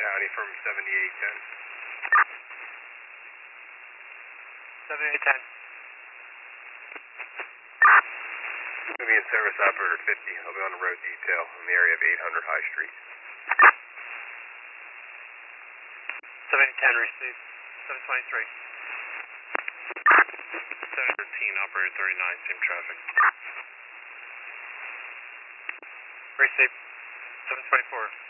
County from 7810. 7810. Going to be in service operator 50. I'll be on the road detail in the area of 800 High Street. 7010 received. 723. 713, operator 39, same traffic. Received. 724.